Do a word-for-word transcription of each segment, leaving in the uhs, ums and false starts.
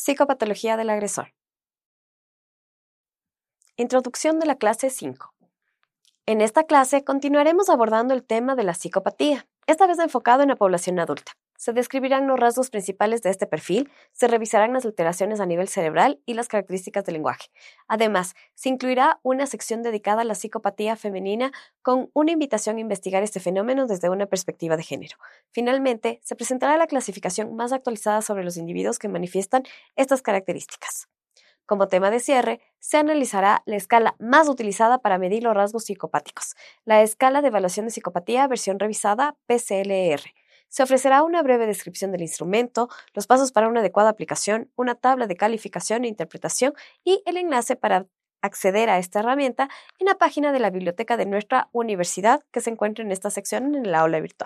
Psicopatología del agresor. Introducción de la clase cinco. En esta clase continuaremos abordando el tema de la psicopatía, esta vez enfocado en la población adulta. Se describirán los rasgos principales de este perfil, se revisarán las alteraciones a nivel cerebral y las características del lenguaje. Además, se incluirá una sección dedicada a la psicopatía femenina con una invitación a investigar este fenómeno desde una perspectiva de género. Finalmente, se presentará la clasificación más actualizada sobre los individuos que manifiestan estas características. Como tema de cierre, se analizará la escala más utilizada para medir los rasgos psicopáticos, la Escala de Evaluación de Psicopatía versión revisada P C L E R. Se ofrecerá una breve descripción del instrumento, los pasos para una adecuada aplicación, una tabla de calificación e interpretación y el enlace para acceder a esta herramienta en la página de la biblioteca de nuestra universidad que se encuentra en esta sección en el aula virtual.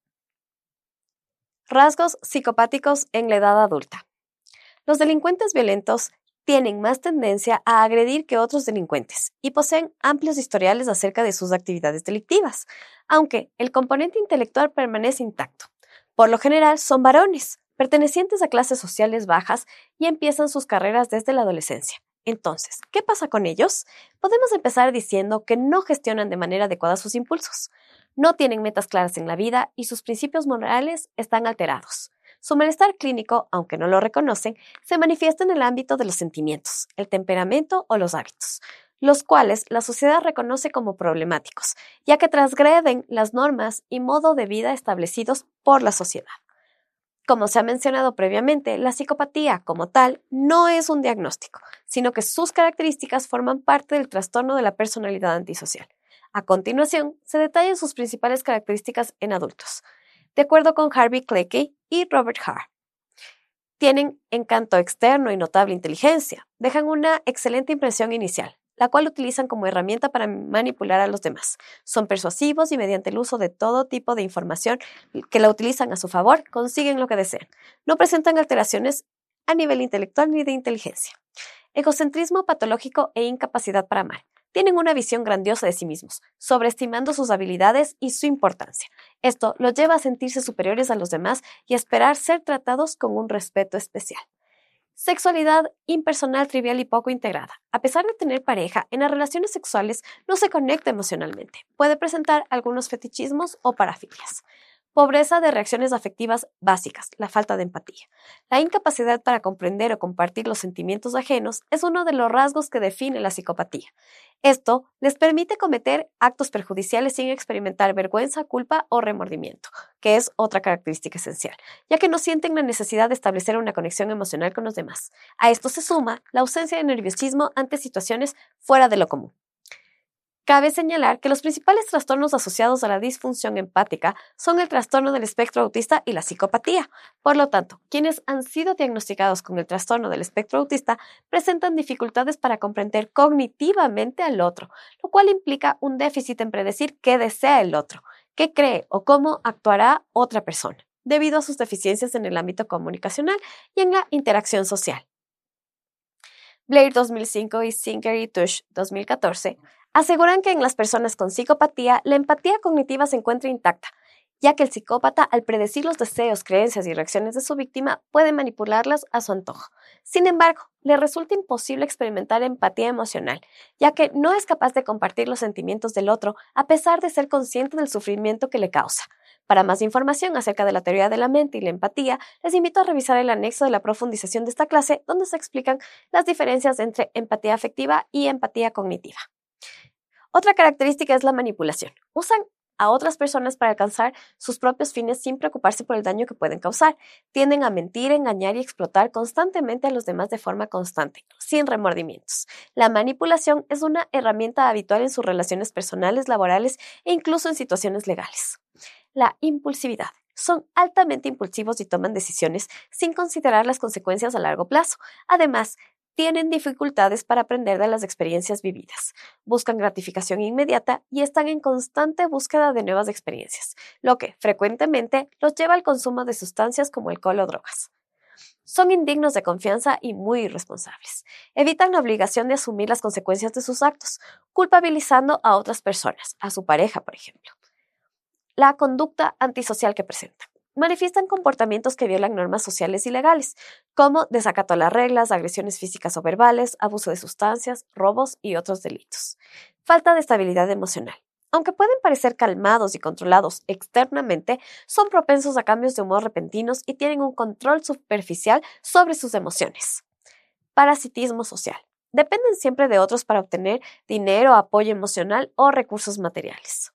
Rasgos psicopáticos en la edad adulta. Los delincuentes violentos tienen más tendencia a agredir que otros delincuentes y poseen amplios historiales acerca de sus actividades delictivas, aunque el componente intelectual permanece intacto. Por lo general son varones, pertenecientes a clases sociales bajas y empiezan sus carreras desde la adolescencia. Entonces, ¿qué pasa con ellos? Podemos empezar diciendo que no gestionan de manera adecuada sus impulsos, no tienen metas claras en la vida y sus principios morales están alterados. Su malestar clínico, aunque no lo reconocen, se manifiesta en el ámbito de los sentimientos, el temperamento o los hábitos, los cuales la sociedad reconoce como problemáticos, ya que transgreden las normas y modo de vida establecidos por la sociedad. Como se ha mencionado previamente, la psicopatía como tal no es un diagnóstico, sino que sus características forman parte del trastorno de la personalidad antisocial. A continuación, se detallan sus principales características en adultos. De acuerdo con Harvey Cleckley y Robert Hart, tienen encanto externo y notable inteligencia, dejan una excelente impresión inicial, la cual utilizan como herramienta para manipular a los demás. Son persuasivos y mediante el uso de todo tipo de información que la utilizan a su favor, consiguen lo que desean. No presentan alteraciones a nivel intelectual ni de inteligencia. Egocentrismo patológico e incapacidad para amar. Tienen una visión grandiosa de sí mismos, sobreestimando sus habilidades y su importancia. Esto los lleva a sentirse superiores a los demás y a esperar ser tratados con un respeto especial. Sexualidad impersonal, trivial y poco integrada. A pesar de tener pareja, en las relaciones sexuales no se conecta emocionalmente. Puede presentar algunos fetichismos o parafilias. Pobreza de reacciones afectivas básicas, la falta de empatía. La incapacidad para comprender o compartir los sentimientos ajenos es uno de los rasgos que define la psicopatía. Esto les permite cometer actos perjudiciales sin experimentar vergüenza, culpa o remordimiento, que es otra característica esencial, ya que no sienten la necesidad de establecer una conexión emocional con los demás. A esto se suma la ausencia de nerviosismo ante situaciones fuera de lo común. Cabe señalar que los principales trastornos asociados a la disfunción empática son el trastorno del espectro autista y la psicopatía. Por lo tanto, quienes han sido diagnosticados con el trastorno del espectro autista presentan dificultades para comprender cognitivamente al otro, lo cual implica un déficit en predecir qué desea el otro, qué cree o cómo actuará otra persona, debido a sus deficiencias en el ámbito comunicacional y en la interacción social. Blair dos mil cinco y Singer y Tush dos mil catorce aseguran que en las personas con psicopatía la empatía cognitiva se encuentra intacta, ya que el psicópata, al predecir los deseos, creencias y reacciones de su víctima, puede manipularlas a su antojo. Sin embargo, le resulta imposible experimentar empatía emocional, ya que no es capaz de compartir los sentimientos del otro a pesar de ser consciente del sufrimiento que le causa. Para más información acerca de la teoría de la mente y la empatía, les invito a revisar el anexo de la profundización de esta clase, donde se explican las diferencias entre empatía afectiva y empatía cognitiva. Otra característica es la manipulación. Usan a otras personas para alcanzar sus propios fines sin preocuparse por el daño que pueden causar. Tienden a mentir, engañar y explotar constantemente a los demás de forma constante, sin remordimientos. La manipulación es una herramienta habitual en sus relaciones personales, laborales e incluso en situaciones legales. La impulsividad. Son altamente impulsivos y toman decisiones sin considerar las consecuencias a largo plazo. Además, tienen dificultades para aprender de las experiencias vividas, buscan gratificación inmediata y están en constante búsqueda de nuevas experiencias, lo que frecuentemente los lleva al consumo de sustancias como alcohol o drogas. Son indignos de confianza y muy irresponsables. Evitan la obligación de asumir las consecuencias de sus actos, culpabilizando a otras personas, a su pareja, por ejemplo. La conducta antisocial que presentan. manifiestan comportamientos que violan normas sociales y legales, como desacato a las reglas, agresiones físicas o verbales, abuso de sustancias, robos y otros delitos. Falta de estabilidad emocional. Aunque pueden parecer calmados y controlados externamente, son propensos a cambios de humor repentinos y tienen un control superficial sobre sus emociones. Parasitismo social. Dependen siempre de otros para obtener dinero, apoyo emocional o recursos materiales.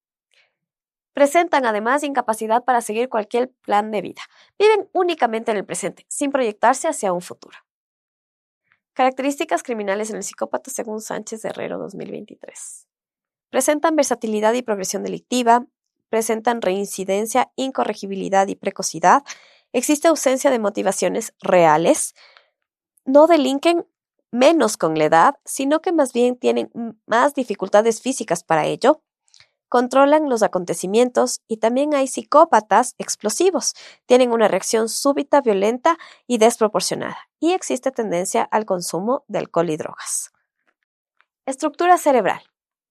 Presentan además incapacidad para seguir cualquier plan de vida. Viven únicamente en el presente, sin proyectarse hacia un futuro. Características criminales en el psicópata según Sánchez Herrero dos mil veintitrés. Presentan versatilidad y progresión delictiva, presentan reincidencia, incorregibilidad y precocidad, existe ausencia de motivaciones reales, no delinquen menos con la edad, sino que más bien tienen más dificultades físicas para ello, controlan los acontecimientos y también hay psicópatas explosivos, tienen una reacción súbita, violenta y desproporcionada, y existe tendencia al consumo de alcohol y drogas. Estructura cerebral.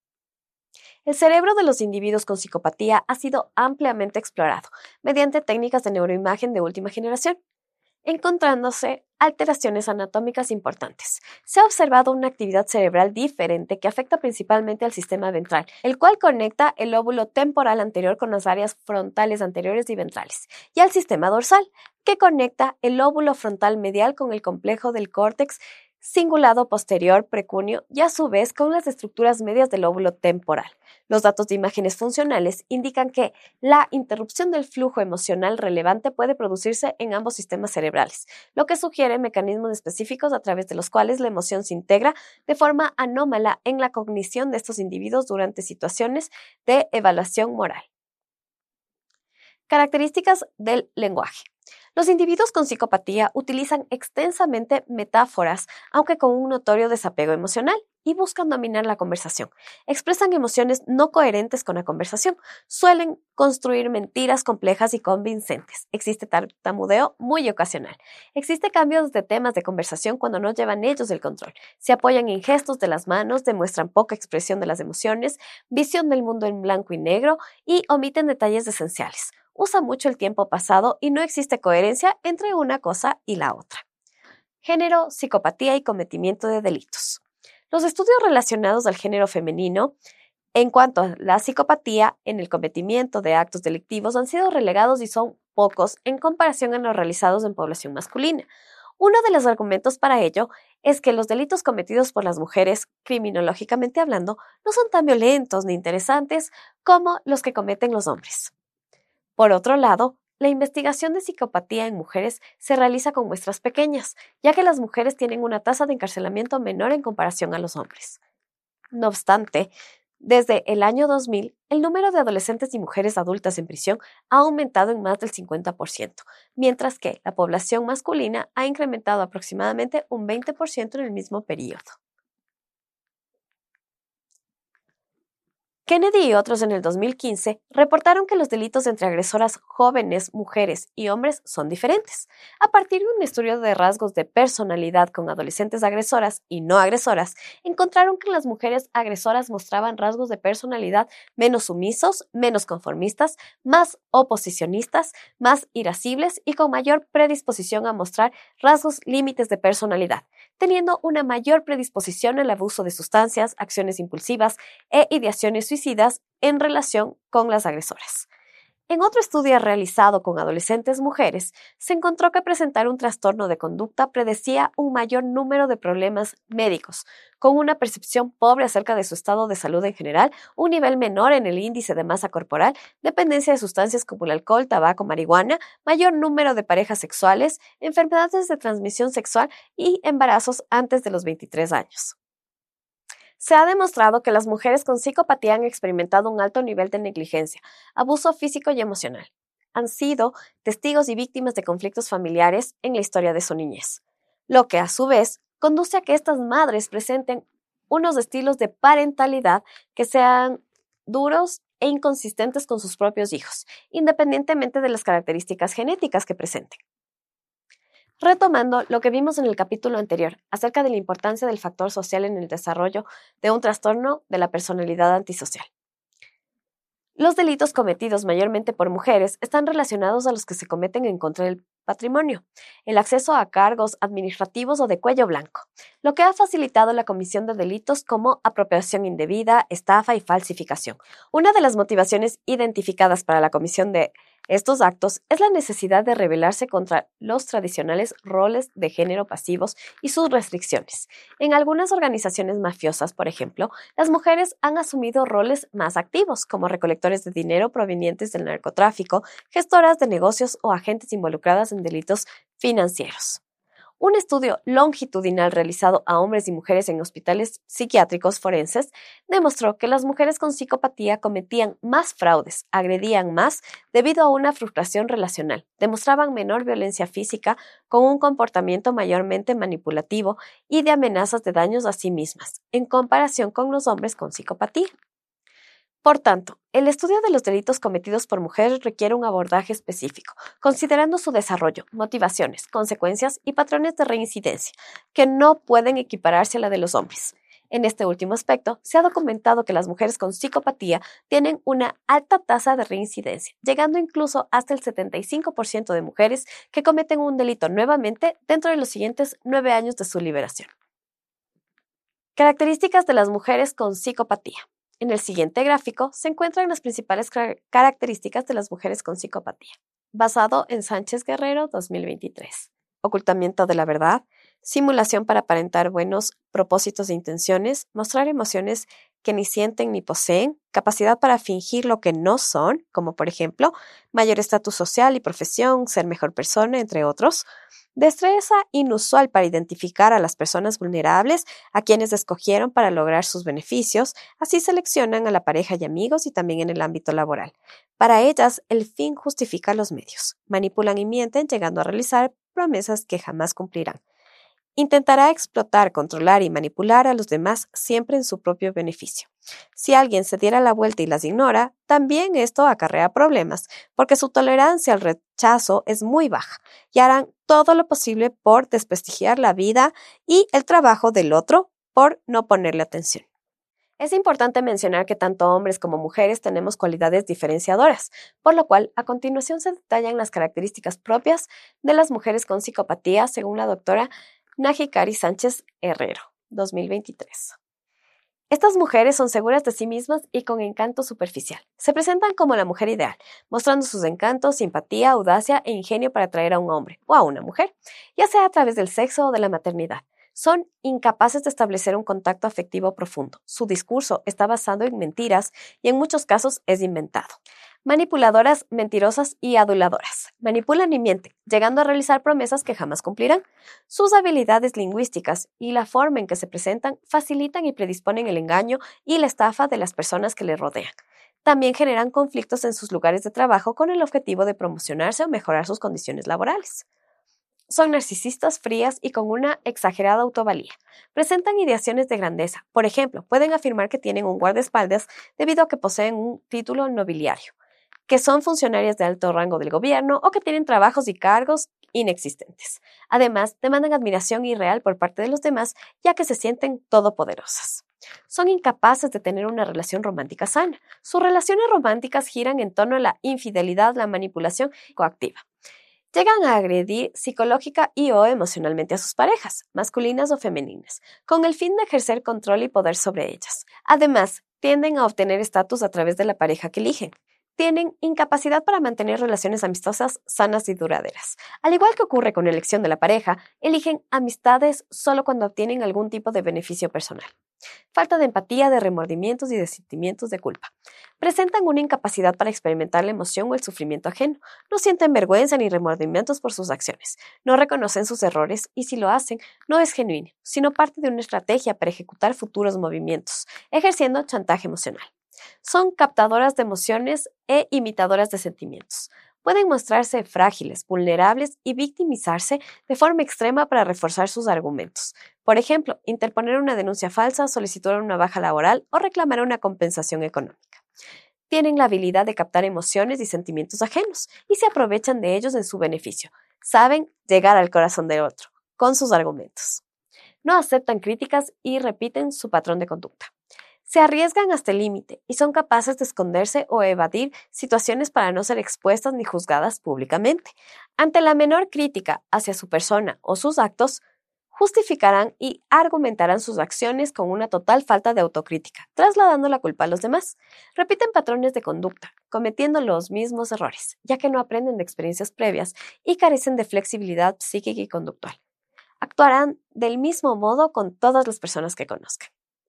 El cerebro de los individuos con psicopatía ha sido ampliamente explorado mediante técnicas de neuroimagen de última generación, encontrándose alteraciones anatómicas importantes. Se ha observado una actividad cerebral diferente que afecta principalmente al sistema ventral, el cual conecta el lóbulo temporal anterior con las áreas frontales anteriores y ventrales, y al sistema dorsal, que conecta el lóbulo frontal medial con el complejo del córtex cingulado posterior precuneo y a su vez con las estructuras medias del lóbulo temporal. Los datos de imágenes funcionales indican que la interrupción del flujo emocional relevante puede producirse en ambos sistemas cerebrales, lo que sugiere mecanismos específicos a través de los cuales la emoción se integra de forma anómala en la cognición de estos individuos durante situaciones de evaluación moral. Características del lenguaje. Los individuos con psicopatía utilizan extensamente metáforas, aunque con un notorio desapego emocional, y buscan dominar la conversación. Expresan emociones no coherentes con la conversación. Suelen construir mentiras complejas y convincentes. Existe tartamudeo muy ocasional. Existe cambios de temas de conversación cuando no llevan ellos el control. Se apoyan en gestos de las manos, demuestran poca expresión de las emociones, visión del mundo en blanco y negro y omiten detalles esenciales. Usa mucho el tiempo pasado y no existe coherencia entre una cosa y la otra. Género, psicopatía y cometimiento de delitos. Los estudios relacionados al género femenino en cuanto a la psicopatía en el cometimiento de actos delictivos han sido relegados y son pocos en comparación a los realizados en población masculina. Uno de los argumentos para ello es que los delitos cometidos por las mujeres, criminológicamente hablando, no son tan violentos ni interesantes como los que cometen los hombres. Por otro lado, la investigación de psicopatía en mujeres se realiza con muestras pequeñas, ya que las mujeres tienen una tasa de encarcelamiento menor en comparación a los hombres. No obstante, desde el año dos mil, el número de adolescentes y mujeres adultas en prisión ha aumentado en más del cincuenta por ciento, mientras que la población masculina ha incrementado aproximadamente un veinte por ciento en el mismo periodo. Kennedy y otros en el dos mil quince reportaron que los delitos entre agresoras jóvenes, mujeres y hombres son diferentes. A partir de un estudio de rasgos de personalidad con adolescentes agresoras y no agresoras, encontraron que las mujeres agresoras mostraban rasgos de personalidad menos sumisos, menos conformistas, más oposicionistas, más irascibles y con mayor predisposición a mostrar rasgos límites de personalidad, teniendo una mayor predisposición al abuso de sustancias, acciones impulsivas e ideaciones suicidas en relación con las agresoras. En otro estudio realizado con adolescentes mujeres, se encontró que presentar un trastorno de conducta predecía un mayor número de problemas médicos, con una percepción pobre acerca de su estado de salud en general, un nivel menor en el índice de masa corporal, dependencia de sustancias como el alcohol, tabaco, marihuana, mayor número de parejas sexuales, enfermedades de transmisión sexual y embarazos antes de los veintitrés años. Se ha demostrado que las mujeres con psicopatía han experimentado un alto nivel de negligencia, abuso físico y emocional. Han sido testigos y víctimas de conflictos familiares en la historia de su niñez, lo que a su vez conduce a que estas madres presenten unos estilos de parentalidad que sean duros e inconsistentes con sus propios hijos, independientemente de las características genéticas que presenten. Retomando lo que vimos en el capítulo anterior acerca de la importancia del factor social en el desarrollo de un trastorno de la personalidad antisocial. Los delitos cometidos mayormente por mujeres están relacionados a los que se cometen en contra del patrimonio, el acceso a cargos administrativos o de cuello blanco, lo que ha facilitado la comisión de delitos como apropiación indebida, estafa y falsificación. Una de las motivaciones identificadas para la comisión de estos actos es la necesidad de rebelarse contra los tradicionales roles de género pasivos y sus restricciones. En algunas organizaciones mafiosas, por ejemplo, las mujeres han asumido roles más activos, como recolectores de dinero provenientes del narcotráfico, gestoras de negocios o agentes involucradas en delitos financieros. Un estudio longitudinal realizado a hombres y mujeres en hospitales psiquiátricos forenses demostró que las mujeres con psicopatía cometían más fraudes, agredían más debido a una frustración relacional, demostraban menor violencia física con un comportamiento mayormente manipulativo y de amenazas de daños a sí mismas, en comparación con los hombres con psicopatía. Por tanto, el estudio de los delitos cometidos por mujeres requiere un abordaje específico, considerando su desarrollo, motivaciones, consecuencias y patrones de reincidencia, que no pueden equipararse a la de los hombres. En este último aspecto, se ha documentado que las mujeres con psicopatía tienen una alta tasa de reincidencia, llegando incluso hasta el setenta y cinco por ciento de mujeres que cometen un delito nuevamente dentro de los siguientes nueve años de su liberación. Características de las mujeres con psicopatía. En el siguiente gráfico se encuentran las principales características de las mujeres con psicopatía, basado en Sánchez Guerrero dos mil veintitrés. Ocultamiento de la verdad, simulación para aparentar buenos propósitos e intenciones, mostrar emociones que ni sienten ni poseen, capacidad para fingir lo que no son, como por ejemplo, mayor estatus social y profesión, ser mejor persona, entre otros. Destreza inusual para identificar a las personas vulnerables a quienes escogieron para lograr sus beneficios, así seleccionan a la pareja y amigos y también en el ámbito laboral. Para ellas, el fin justifica los medios. Manipulan y mienten, llegando a realizar promesas que jamás cumplirán. Intentará explotar, controlar y manipular a los demás siempre en su propio beneficio. Si alguien se diera la vuelta y las ignora, también esto acarrea problemas, porque su tolerancia al rechazo es muy baja y harán todo lo posible por desprestigiar la vida y el trabajo del otro por no ponerle atención. Es importante mencionar que tanto hombres como mujeres tenemos cualidades diferenciadoras, por lo cual a continuación se detallan las características propias de las mujeres con psicopatía según la doctora Najicari Sánchez Herrero, dos mil veintitrés. Estas mujeres son seguras de sí mismas y con encanto superficial. Se presentan como la mujer ideal, mostrando sus encantos, simpatía, audacia e ingenio para atraer a un hombre o a una mujer, ya sea a través del sexo o de la maternidad. Son incapaces de establecer un contacto afectivo profundo. Su discurso está basado en mentiras y en muchos casos es inventado. Manipuladoras, mentirosas y aduladoras. Manipulan y mienten, llegando a realizar promesas que jamás cumplirán. Sus habilidades lingüísticas y la forma en que se presentan facilitan y predisponen el engaño y la estafa de las personas que les rodean. También generan conflictos en sus lugares de trabajo con el objetivo de promocionarse o mejorar sus condiciones laborales. Son narcisistas, frías y con una exagerada autovalía. Presentan ideaciones de grandeza. Por ejemplo, pueden afirmar que tienen un guardaespaldas debido a que poseen un título nobiliario, que son funcionarias de alto rango del gobierno o que tienen trabajos y cargos inexistentes. Además, demandan admiración irreal por parte de los demás, ya que se sienten todopoderosas. Son incapaces de tener una relación romántica sana. Sus relaciones románticas giran en torno a la infidelidad, la manipulación coactiva. Llegan a agredir psicológica y o emocionalmente a sus parejas, masculinas o femeninas, con el fin de ejercer control y poder sobre ellas. Además, tienden a obtener estatus a través de la pareja que eligen. Tienen incapacidad para mantener relaciones amistosas sanas y duraderas. Al igual que ocurre con la elección de la pareja, eligen amistades solo cuando obtienen algún tipo de beneficio personal. Falta de empatía, de remordimientos y de sentimientos de culpa. Presentan una incapacidad para experimentar la emoción o el sufrimiento ajeno. No sienten vergüenza ni remordimientos por sus acciones. No reconocen sus errores y si lo hacen, no es genuino, sino parte de una estrategia para ejecutar futuros movimientos, ejerciendo chantaje emocional. Son captadoras de emociones e imitadoras de sentimientos. Pueden mostrarse frágiles, vulnerables y victimizarse de forma extrema para reforzar sus argumentos. Por ejemplo, interponer una denuncia falsa, solicitar una baja laboral o reclamar una compensación económica. Tienen la habilidad de captar emociones y sentimientos ajenos y se aprovechan de ellos en su beneficio. Saben llegar al corazón del otro con sus argumentos. No aceptan críticas y repiten su patrón de conducta. Se arriesgan hasta el límite y son capaces de esconderse o evadir situaciones para no ser expuestas ni juzgadas públicamente. Ante la menor crítica hacia su persona o sus actos, justificarán y argumentarán sus acciones con una total falta de autocrítica, trasladando la culpa a los demás. Repiten patrones de conducta, cometiendo los mismos errores, ya que no aprenden de experiencias previas y carecen de flexibilidad psíquica y conductual. Actuarán del mismo modo con todas las personas que conozcan.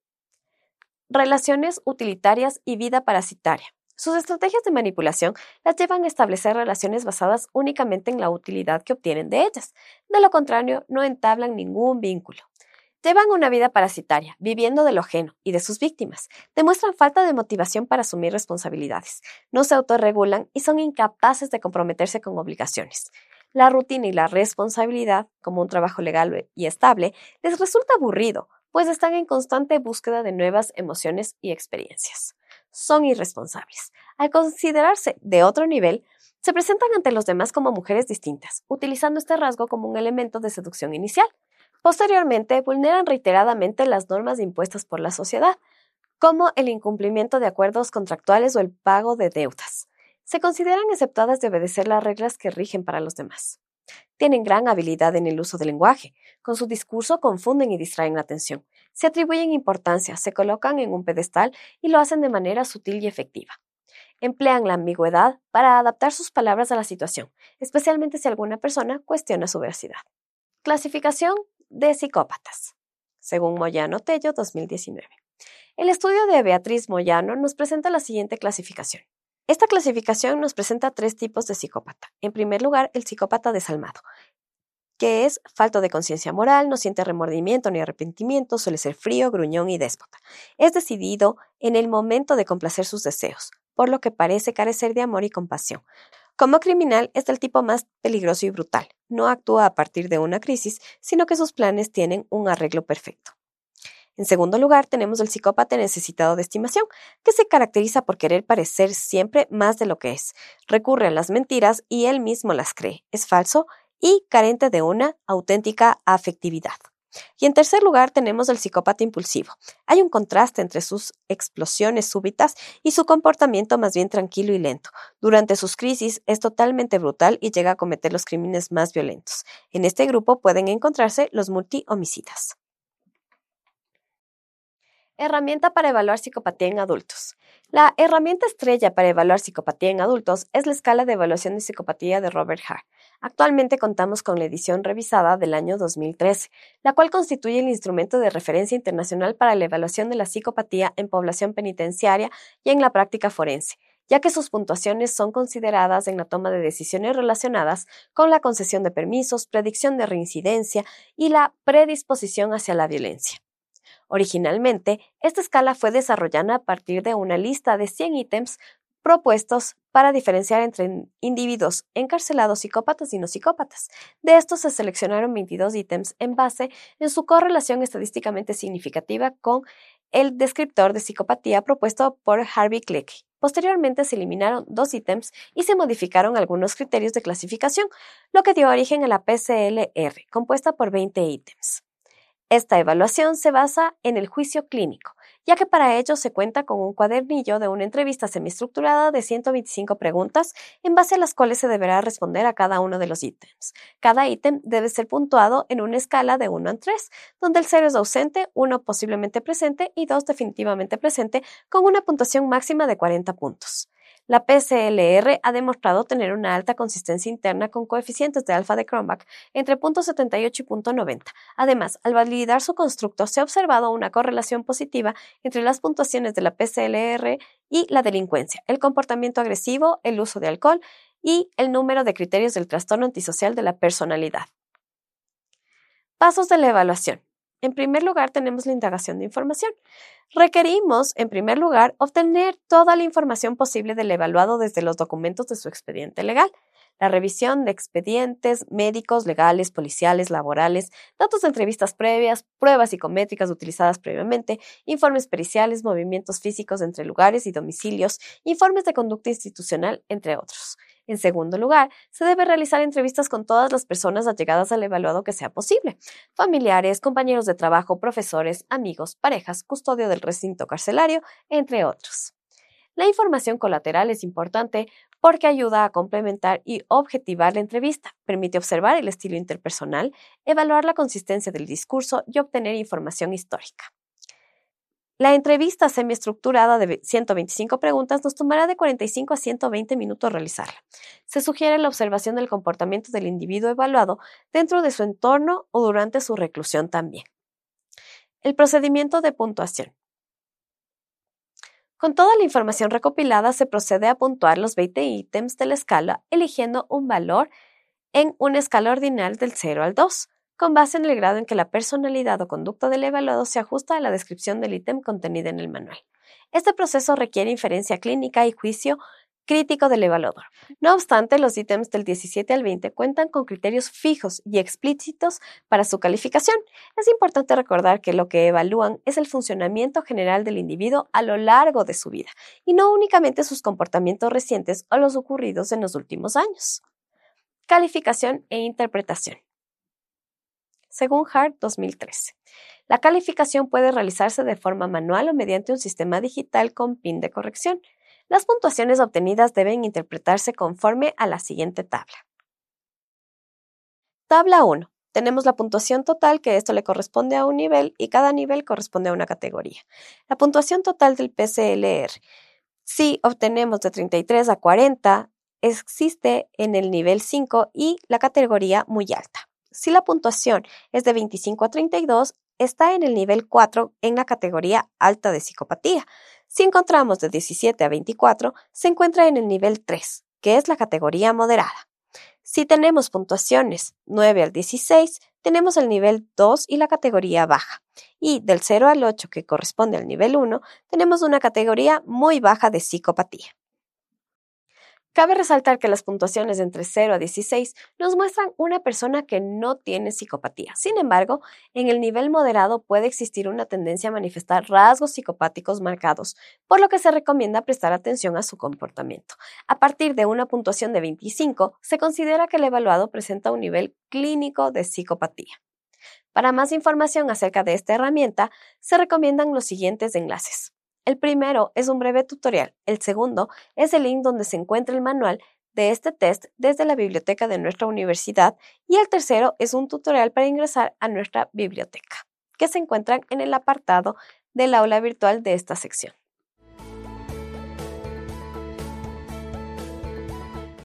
Relaciones utilitarias y vida parasitaria. Sus estrategias de manipulación las llevan a establecer relaciones basadas únicamente en la utilidad que obtienen de ellas. De lo contrario, no entablan ningún vínculo. Llevan una vida parasitaria, viviendo de lo ajeno y de sus víctimas. Demuestran falta de motivación para asumir responsabilidades. No se autorregulan y son incapaces de comprometerse con obligaciones. La rutina y la responsabilidad, como un trabajo legal y estable, les resulta aburrido, pues están en constante búsqueda de nuevas emociones y experiencias. Son irresponsables. Al considerarse de otro nivel, se presentan ante los demás como mujeres distintas, utilizando este rasgo como un elemento de seducción inicial. Posteriormente, vulneran reiteradamente las normas impuestas por la sociedad, como el incumplimiento de acuerdos contractuales o el pago de deudas. Se consideran exceptuadas de obedecer las reglas que rigen para los demás. Tienen gran habilidad en el uso del lenguaje. Con su discurso confunden y distraen la atención. Se atribuyen importancia, se colocan en un pedestal y lo hacen de manera sutil y efectiva. Emplean la ambigüedad para adaptar sus palabras a la situación, especialmente si alguna persona cuestiona su veracidad. Clasificación de psicópatas. Según Moyano Tello, dos mil diecinueve. El estudio de Beatriz Moyano nos presenta la siguiente clasificación. Esta clasificación nos presenta tres tipos de psicópata. En primer lugar, el psicópata desalmado, que es falto de conciencia moral, no siente remordimiento ni arrepentimiento, suele ser frío, gruñón y déspota. Es decidido en el momento de complacer sus deseos, por lo que parece carecer de amor y compasión. Como criminal, es del tipo más peligroso y brutal. No actúa a partir de una crisis, sino que sus planes tienen un arreglo perfecto. En segundo lugar, tenemos el psicópata necesitado de estimación, que se caracteriza por querer parecer siempre más de lo que es. Recurre a las mentiras y él mismo las cree. Es falso y carente de una auténtica afectividad. Y en tercer lugar, tenemos el psicópata impulsivo. Hay un contraste entre sus explosiones súbitas y su comportamiento más bien tranquilo y lento. Durante sus crisis es totalmente brutal y llega a cometer los crímenes más violentos. En este grupo pueden encontrarse los multihomicidas. Herramienta para evaluar psicopatía en adultos. La herramienta estrella para evaluar psicopatía en adultos es la escala de evaluación de psicopatía de Robert Hare. Actualmente contamos con la edición revisada del año dos mil trece, la cual constituye el instrumento de referencia internacional para la evaluación de la psicopatía en población penitenciaria y en la práctica forense, ya que sus puntuaciones son consideradas en la toma de decisiones relacionadas con la concesión de permisos, predicción de reincidencia y la predisposición hacia la violencia. Originalmente, esta escala fue desarrollada a partir de una lista de cien ítems propuestos para diferenciar entre individuos encarcelados psicópatas y no psicópatas. De estos se seleccionaron veintidós ítems en base en su correlación estadísticamente significativa con el descriptor de psicopatía propuesto por Harvey Cleckie. Posteriormente se eliminaron dos ítems y se modificaron algunos criterios de clasificación, lo que dio origen a la P C L R, compuesta por veinte ítems. Esta evaluación se basa en el juicio clínico, ya que para ello se cuenta con un cuadernillo de una entrevista semiestructurada de ciento veinticinco preguntas, en base a las cuales se deberá responder a cada uno de los ítems. Cada ítem debe ser puntuado en una escala de uno a tres, donde el cero es ausente, uno posiblemente presente y dos definitivamente presente, con una puntuación máxima de cuarenta puntos. La P C L R ha demostrado tener una alta consistencia interna con coeficientes de alfa de Cronbach entre punto setenta y ocho y punto noventa. Además, al validar su constructo, se ha observado una correlación positiva entre las puntuaciones de la P C L R y la delincuencia, el comportamiento agresivo, el uso de alcohol y el número de criterios del trastorno antisocial de la personalidad. Pasos de la evaluación. En primer lugar, tenemos la indagación de información. Requerimos, en primer lugar, obtener toda la información posible del evaluado desde los documentos de su expediente legal, la revisión de expedientes médicos, legales, policiales, laborales, datos de entrevistas previas, pruebas psicométricas utilizadas previamente, informes periciales, movimientos físicos entre lugares y domicilios, informes de conducta institucional, entre otros. En segundo lugar, se debe realizar entrevistas con todas las personas allegadas al evaluado que sea posible: familiares, compañeros de trabajo, profesores, amigos, parejas, custodio del recinto carcelario, entre otros. La información colateral es importante porque ayuda a complementar y objetivar la entrevista, permite observar el estilo interpersonal, evaluar la consistencia del discurso y obtener información histórica. La entrevista semiestructurada de ciento veinticinco preguntas nos tomará de cuarenta y cinco a ciento veinte minutos realizarla. Se sugiere la observación del comportamiento del individuo evaluado dentro de su entorno o durante su reclusión también. El procedimiento de puntuación. Con toda la información recopilada, se procede a puntuar los veinte ítems de la escala, eligiendo un valor en una escala ordinal del cero al dos, con base en el grado en que la personalidad o conducta del evaluado se ajusta a la descripción del ítem contenida en el manual. Este proceso requiere inferencia clínica y juicio crítico del evaluador. No obstante, los ítems del diecisiete al veinte cuentan con criterios fijos y explícitos para su calificación. Es importante recordar que lo que evalúan es el funcionamiento general del individuo a lo largo de su vida, y no únicamente sus comportamientos recientes o los ocurridos en los últimos años. Calificación e interpretación. Según Hart dos mil trece, la calificación puede realizarse de forma manual o mediante un sistema digital con pin de corrección. Las puntuaciones obtenidas deben interpretarse conforme a la siguiente tabla. Tabla uno. Tenemos la puntuación total, que esto le corresponde a un nivel y cada nivel corresponde a una categoría. La puntuación total del P C L R. Si obtenemos de treinta y tres a cuarenta, existe en el nivel cinco y la categoría muy alta. Si la puntuación es de veinticinco a treinta y dos, está en el nivel cuatro en la categoría alta de psicopatía. Si encontramos de diecisiete a veinticuatro, se encuentra en el nivel tres, que es la categoría moderada. Si tenemos puntuaciones nueve al dieciséis, tenemos el nivel dos y la categoría baja. Y del cero al ocho, que corresponde al nivel uno, tenemos una categoría muy baja de psicopatía. Cabe resaltar que las puntuaciones entre cero a dieciséis nos muestran una persona que no tiene psicopatía. Sin embargo, en el nivel moderado puede existir una tendencia a manifestar rasgos psicopáticos marcados, por lo que se recomienda prestar atención a su comportamiento. A partir de una puntuación de veinticinco, se considera que el evaluado presenta un nivel clínico de psicopatía. Para más información acerca de esta herramienta, se recomiendan los siguientes enlaces. El primero es un breve tutorial, el segundo es el link donde se encuentra el manual de este test desde la biblioteca de nuestra universidad, y el tercero es un tutorial para ingresar a nuestra biblioteca, que se encuentran en el apartado del aula virtual de esta sección.